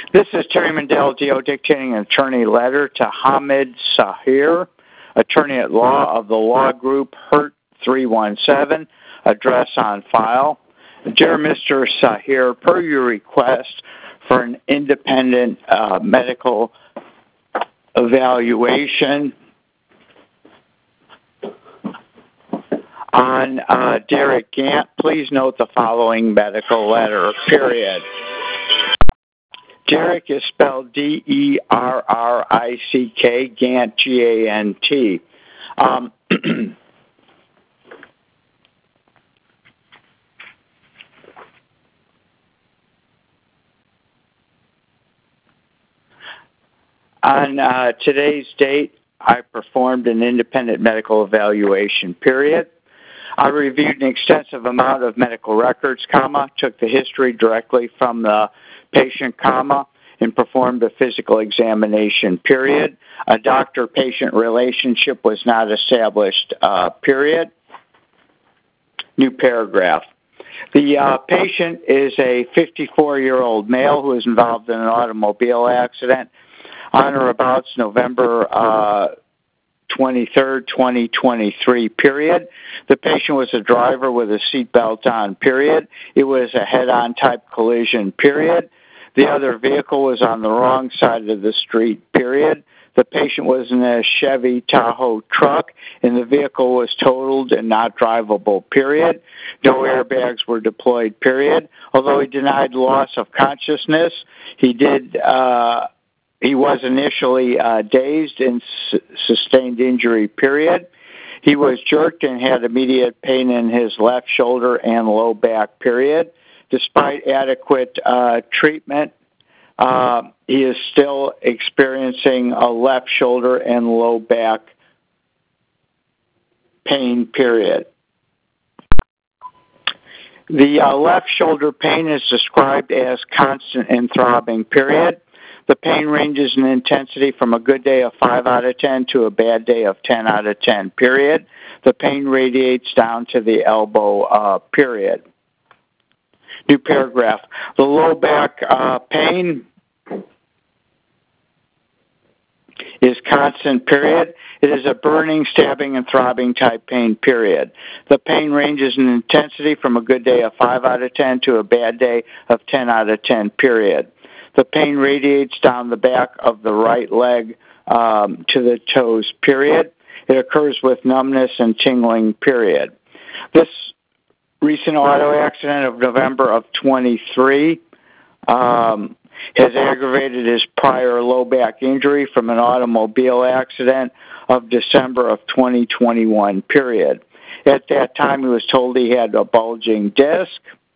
This is Terry Mandel-Dio dictating an attorney letter to Hamid Sahir, attorney at law of the law group HERT 317, address on file. Dear Mr. Sahir, per your request for an independent medical evaluation on Derek Gant, please note the following medical letter, period. Derek is spelled D-E-R-R-I-C-K, Gant, G-A-N-T. On today's date, I performed an independent medical evaluation, period. I reviewed an extensive amount of medical records, took the history directly from the patient, and performed a physical examination, period. A doctor-patient relationship was not established, period. New paragraph. The patient is a 54-year-old male who was involved in an automobile accident on or about November 23rd, 2023, period. The patient was a driver with a seatbelt on, period. It was a head-on type collision, period. The other vehicle was on the wrong side of the street, period. The patient was in a Chevy Tahoe truck, and the vehicle was totaled and not drivable, period. No airbags were deployed, period. Although he denied loss of consciousness, he was initially dazed and sustained injury, period. He was jerked and had immediate pain in his left shoulder and low back, period. Despite adequate treatment, he is still experiencing a left shoulder and low back pain, period. The left shoulder pain is described as constant and throbbing, period. The pain ranges in intensity from a good day of 5 out of 10 to a bad day of 10 out of 10, period. The pain radiates down to the elbow, period. New paragraph. The low back pain is constant, period. It is a burning, stabbing, and throbbing type pain, period. The pain ranges in intensity from a good day of 5 out of 10 to a bad day of 10 out of 10, period. The pain radiates down the back of the right leg to the toes, period. It occurs with numbness and tingling, period. This recent auto accident of November of 23 has aggravated his prior low back injury from an automobile accident of December of 2021, period. At that time, he was told he had a bulging disc.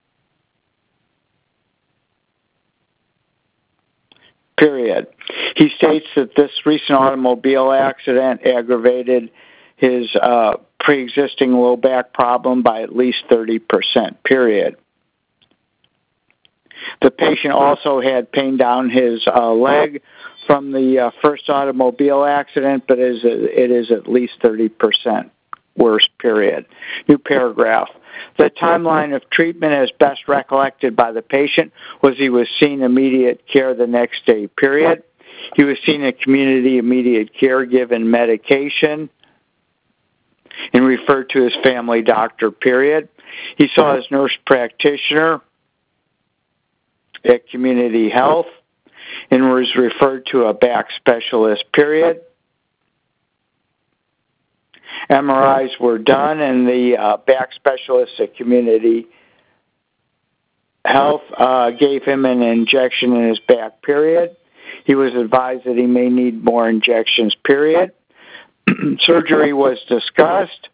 Period. He states that this recent automobile accident aggravated his pre-existing low back problem by at least 30%, period. The patient also had pain down his leg from the first automobile accident, but it is at least 30% worse, period. New paragraph. The timeline of treatment as best recollected by the patient was he was seen immediate care the next day, period. He was seen in community immediate care, given medication, and referred to his family doctor, period. He saw his nurse practitioner at Community Health and was referred to a back specialist, period. MRIs were done, and the back specialist at Community Health gave him an injection in his back, period. He was advised that he may need more injections, period. Surgery was discussed,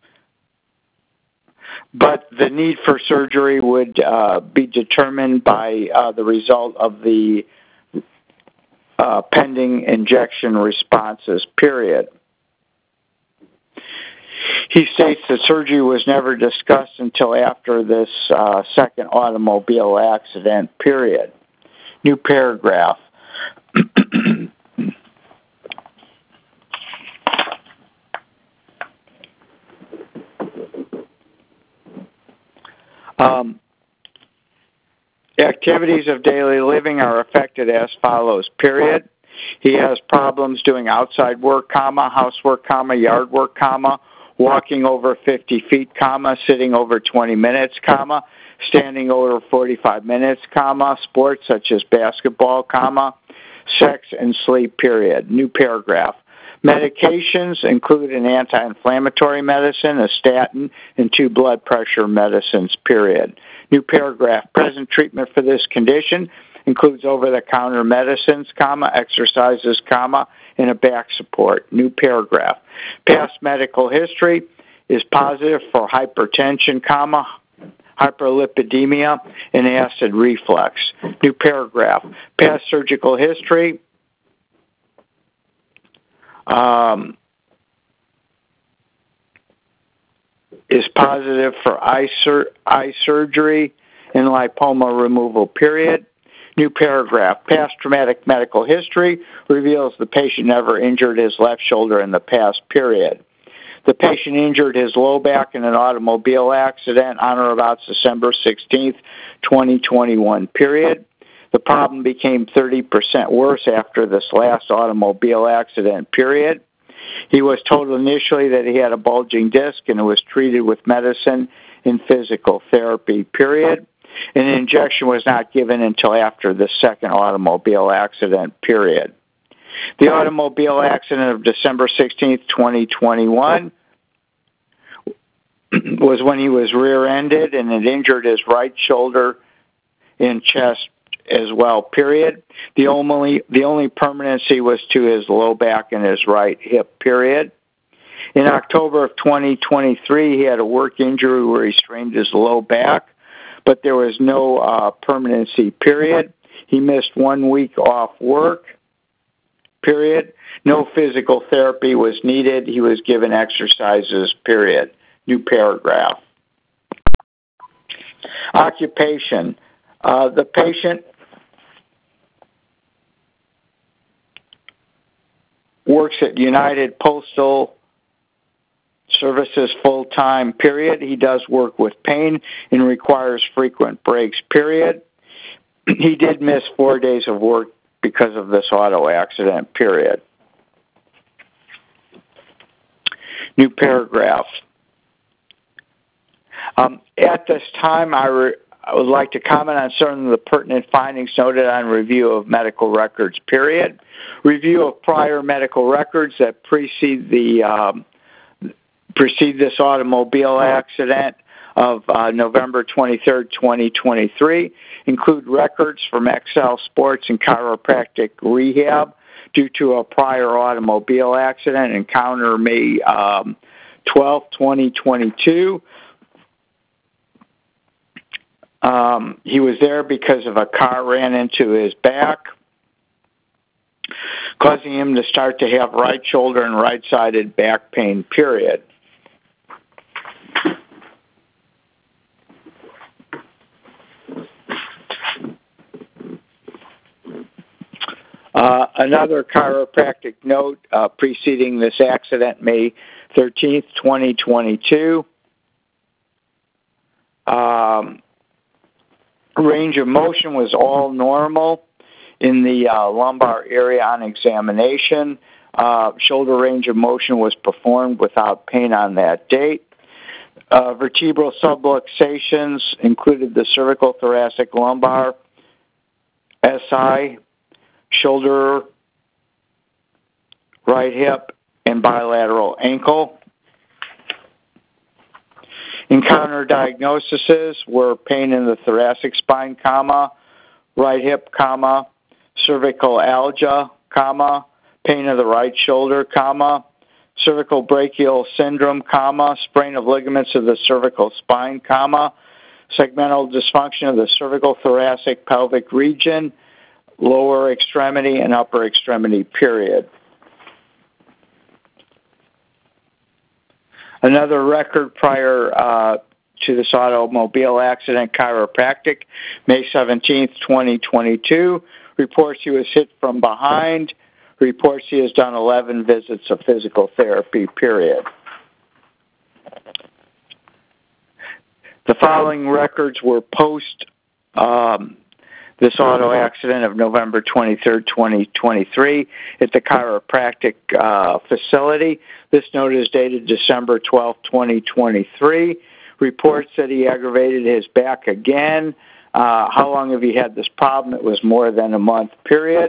but the need for surgery would be determined by the result of the pending injection responses, period. He states that surgery was never discussed until after this second automobile accident, period. New paragraph. Activities of daily living are affected as follows, period. He has problems doing outside work, comma, housework, comma, yard work, comma, walking over 50 feet, comma, sitting over 20 minutes, comma, standing over 45 minutes, comma, sports such as basketball, comma, sex and sleep, period. New paragraph. Medications include an anti-inflammatory medicine, a statin, and 2 blood pressure medicines, period. New paragraph. Present treatment for this condition includes over-the-counter medicines, comma, exercises, comma, and a back support. New paragraph. Past medical history is positive for hypertension, comma, hyperlipidemia, and acid reflux. New paragraph. Past surgical history is positive for eye surgery and lipoma removal, period. New paragraph. Past traumatic medical history reveals the patient never injured his left shoulder in the past, period. The patient injured his low back in an automobile accident on or about December 16th, 2021, period. The problem became 30% worse after this last automobile accident, period. He was told initially that he had a bulging disc and was treated with medicine and physical therapy, period. An injection was not given until after the second automobile accident, period. The automobile accident of December 16th, 2021 was when he was rear-ended and it injured his right shoulder and chest as well, period. The only permanency was to his low back and his right hip, period. In October of 2023, he had a work injury where he strained his low back, but there was no permanency, period. He missed 1 week off work, period. No physical therapy was needed. He was given exercises, period. New paragraph. Occupation. The patient works at United Postal Services full-time, period. He does work with pain and requires frequent breaks, period. He did miss 4 days of work because of this auto accident, period. New paragraph. At this time, I would like to comment on certain of the pertinent findings noted on review of medical records, period. Review of prior medical records that precede this automobile accident of November 23rd, 2023, include records from Excel Sports and Chiropractic Rehab due to a prior automobile accident encounter May 12, 2022. He was there because of a car ran into his back, causing him to start to have right shoulder and right-sided back pain, period. Another chiropractic note preceding this accident, May 13th, 2022. Range of motion was all normal in the lumbar area on examination. Shoulder range of motion was performed without pain on that date. Vertebral subluxations included the cervical, thoracic, lumbar, SI, shoulder, right hip, and bilateral ankle. Encounter diagnoses were pain in the thoracic spine, comma, right hip, comma, cervical algia, comma, pain of the right shoulder, comma, cervical brachial syndrome, comma, sprain of ligaments of the cervical spine, comma, segmental dysfunction of the cervical, thoracic, pelvic region, lower extremity, and upper extremity, period. Another record prior to this automobile accident, chiropractic, May 17th, 2022, reports he was hit from behind, reports he has done 11 visits of physical therapy, period. The following records were post This auto accident of November 23rd, 2023 at the chiropractic facility. This note is dated December 12th, 2023. Reports that he aggravated his back again. How long have you had this problem? It was more than a month, period.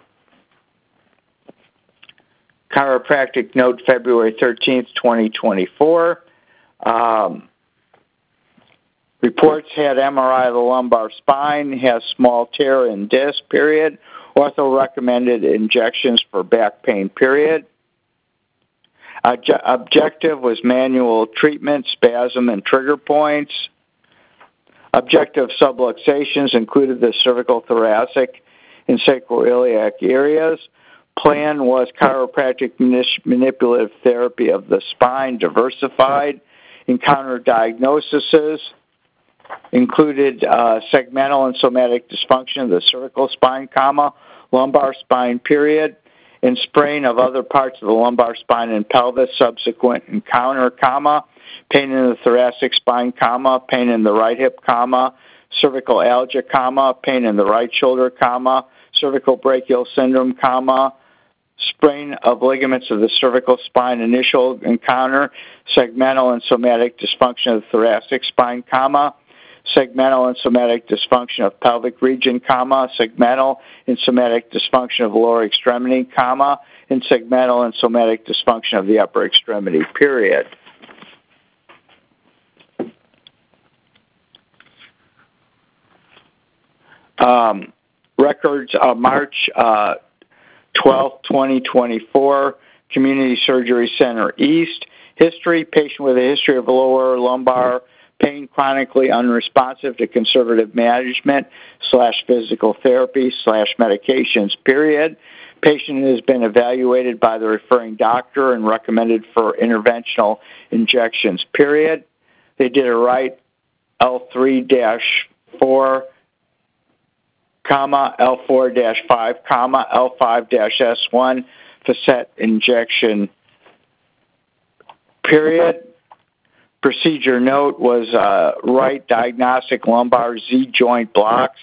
Chiropractic note February 13th, 2024. Reports had MRI of the lumbar spine, has small tear in disc, period. Ortho recommended injections for back pain, period. Objective was manual treatment, spasm, and trigger points. Objective subluxations included the cervical, thoracic, and sacroiliac areas. Plan was chiropractic manipulative therapy of the spine, diversified. Encounter diagnoses included segmental and somatic dysfunction of the cervical spine, lumbar spine, period, and sprain of other parts of the lumbar spine and pelvis, subsequent encounter, pain in the thoracic spine, pain in the right hip, cervicalgia, pain in the right shoulder, cervical brachial syndrome, sprain of ligaments of the cervical spine, initial encounter, segmental and somatic dysfunction of the thoracic spine, segmental and somatic dysfunction of pelvic region, segmental and somatic dysfunction of lower extremity, and segmental and somatic dysfunction of the upper extremity, period. Records of March 12, 2024, Community Surgery Center East. History, patient with a history of lower lumbar pain, chronically unresponsive to conservative management / physical therapy / medications, period. Patient has been evaluated by the referring doctor and recommended for interventional injections, period. They did a right L3-4, L4-5, L5-S1 facet injection, period. Procedure note was right diagnostic lumbar Z-joint blocks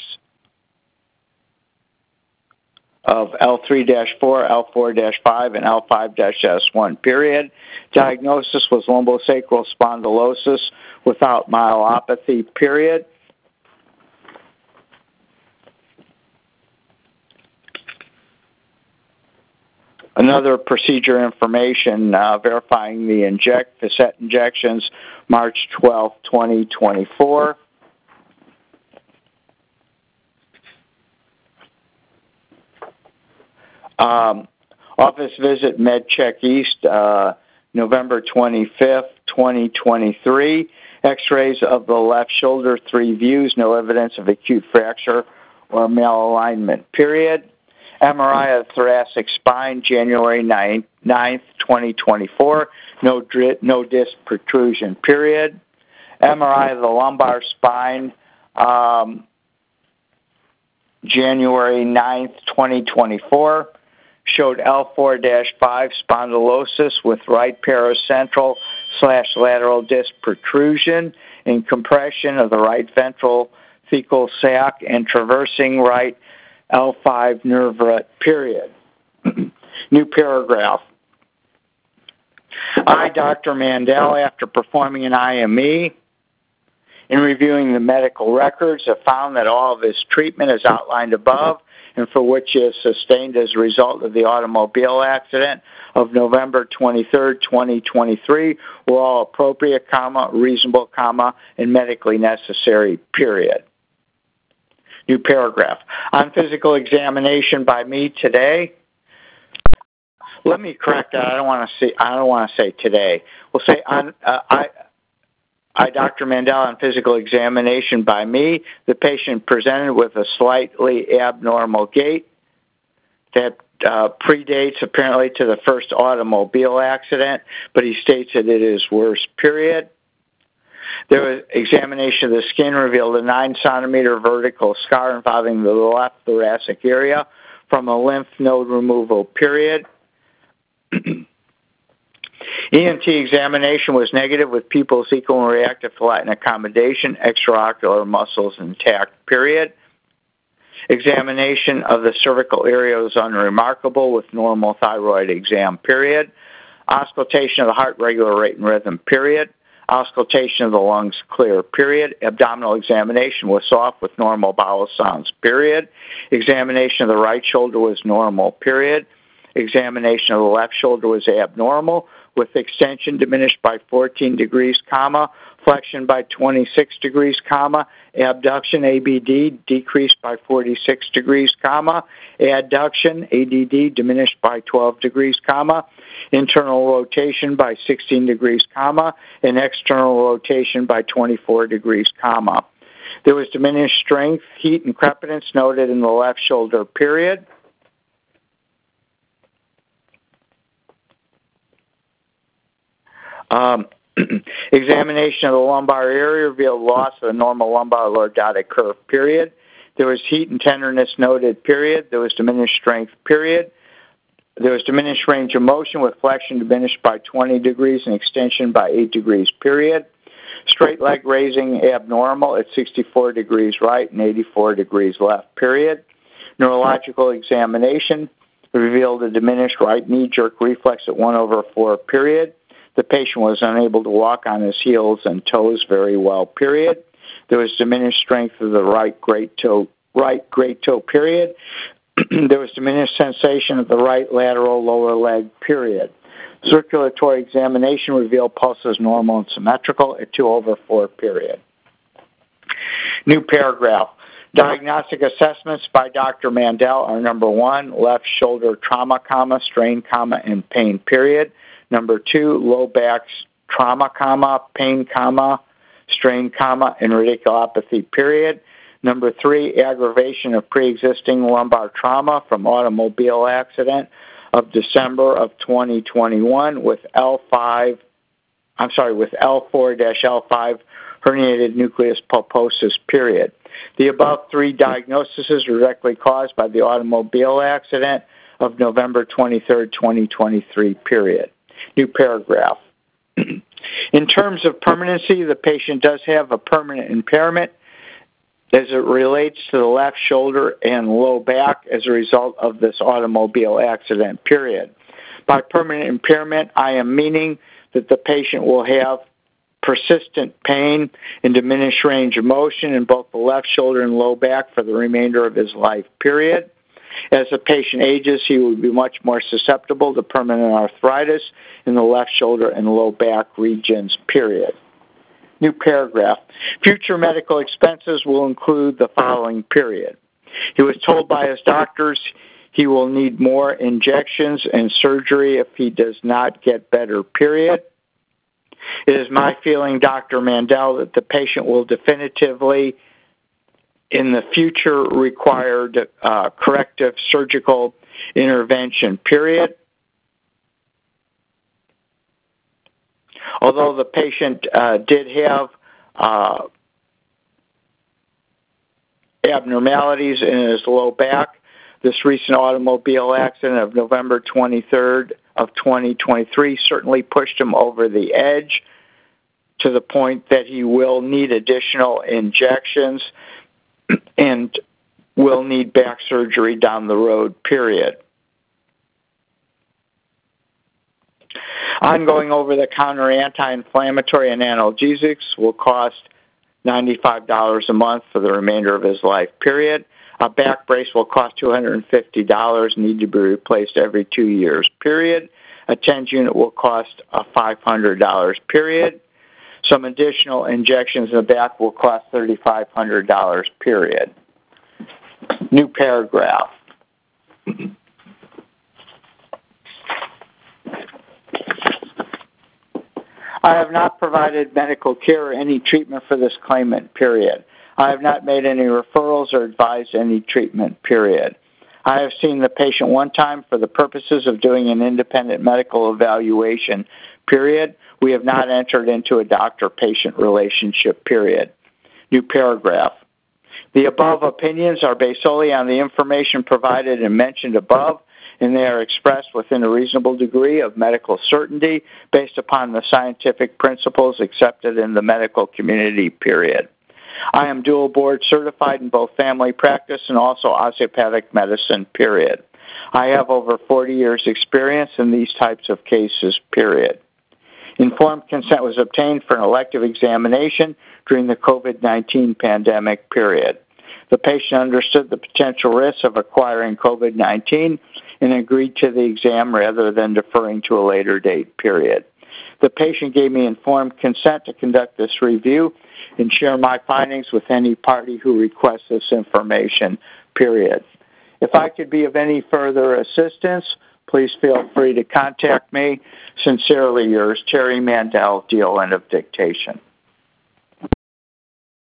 of L3-4, L4-5, and L5-S1, period. Diagnosis was lumbosacral spondylosis without myelopathy, period. Another procedure information verifying the facet injections, March 12, 2024. Office visit MedCheck East, November 25th, 2023. X-rays of the left shoulder, 3 views, no evidence of acute fracture or malalignment, period. MRI of thoracic spine, January 9th, 2024. No disc protrusion, period. MRI of the lumbar spine, January 9th, 2024. Showed L4-5 spondylosis with right paracentral / lateral disc protrusion and compression of the right ventral thecal sac and traversing right L5 nerve root, period. New paragraph. I, Dr. Mandel, after performing an IME and reviewing the medical records, have found that all of his treatment is outlined above and for which he is sustained as a result of the automobile accident of November 23rd, 2023, were all appropriate, reasonable, and medically necessary, period. New paragraph. On physical examination by me today, let me correct that. I don't want to say today. We'll say on I, Dr. Mandel, on physical examination by me, the patient presented with a slightly abnormal gait that predates apparently to the first automobile accident, but he states that it is worse, period. There was examination of the skin revealed a 9-centimeter vertical scar involving the left thoracic area from a lymph node removal, period. EMT examination was negative with pupils equal and reactive to light and accommodation, extraocular muscles intact, period. Examination of the cervical area was unremarkable with normal thyroid exam, period. Auscultation of the heart, regular rate and rhythm, period. Auscultation of the lungs, clear, period. Abdominal examination was soft with normal bowel sounds, period. Examination of the right shoulder was normal, period. Examination of the left shoulder was abnormal with extension diminished by 14 degrees, comma, flexion by 26 degrees, comma, abduction, ABD, decreased by 46 degrees, comma, adduction, ADD, diminished by 12 degrees, comma, internal rotation by 16 degrees, comma, and external rotation by 24 degrees, comma. There was diminished strength, heat, and crepitance noted in the left shoulder, period. Examination of the lumbar area revealed loss of the normal lumbar lordotic curve, period. There was heat and tenderness noted, period. There was diminished strength, period. There was diminished range of motion with flexion diminished by 20 degrees and extension by 8 degrees, period. Straight leg raising abnormal at 64 degrees right and 84 degrees left, period. Neurological examination revealed a diminished right knee jerk reflex at 1/4, period. The patient was unable to walk on his heels and toes very well, period. There was diminished strength of the right great toe, period. There was diminished sensation of the right lateral lower leg, period. Circulatory examination revealed pulses normal and symmetrical at 2/4, period. New paragraph. Diagnostic assessments by Dr. Mandel are number 1, left shoulder trauma, comma, strain, comma, and pain, period. Number 2, low back trauma, comma, pain, comma, strain, comma, and radiculopathy, period. Number 3, aggravation of pre-existing lumbar trauma from automobile accident of December of 2021 with L4-L5 herniated nucleus pulposus, period. The above 3 diagnoses were directly caused by the automobile accident of November 23, 2023, period. New paragraph. In terms of permanency, the patient does have a permanent impairment as it relates to the left shoulder and low back as a result of this automobile accident, period. By permanent impairment, I am meaning that the patient will have persistent pain and diminished range of motion in both the left shoulder and low back for the remainder of his life, period. As the patient ages, he will be much more susceptible to permanent arthritis in the left shoulder and low back regions, period. New paragraph. Future medical expenses will include the following, period. He was told by his doctors he will need more injections and surgery if he does not get better, period. It is my feeling, Dr. Mandel, that the patient will definitively in the future required corrective surgical intervention, period. Although the patient did have abnormalities in his low back, this recent automobile accident of November 23rd of 2023 certainly pushed him over the edge to the point that he will need additional injections and will need back surgery down the road, period. Ongoing over-the-counter anti-inflammatory and analgesics will cost $95 a month for the remainder of his life, period. A back brace will cost $250, need to be replaced every 2 years, period. A TENS unit will cost $500, period. Some additional injections in the back will cost $3,500, period. New paragraph. I have not provided medical care or any treatment for this claimant, period. I have not made any referrals or advised any treatment, period. I have seen the patient one time for the purposes of doing an independent medical evaluation, period. We have not entered into a doctor-patient relationship, period. New paragraph. The above opinions are based solely on the information provided and mentioned above, and they are expressed within a reasonable degree of medical certainty based upon the scientific principles accepted in the medical community, period. I am dual board certified in both family practice and also osteopathic medicine, period. I have over 40 years experience in these types of cases, period. Informed consent was obtained for an elective examination during the COVID-19 pandemic, period. The patient understood the potential risks of acquiring COVID-19 and agreed to the exam rather than deferring to a later date, period. The patient gave me informed consent to conduct this review and share my findings with any party who requests this information, period. If I could be of any further assistance, please feel free to contact me. Sincerely yours, Terry Mandel, DON of Dictation.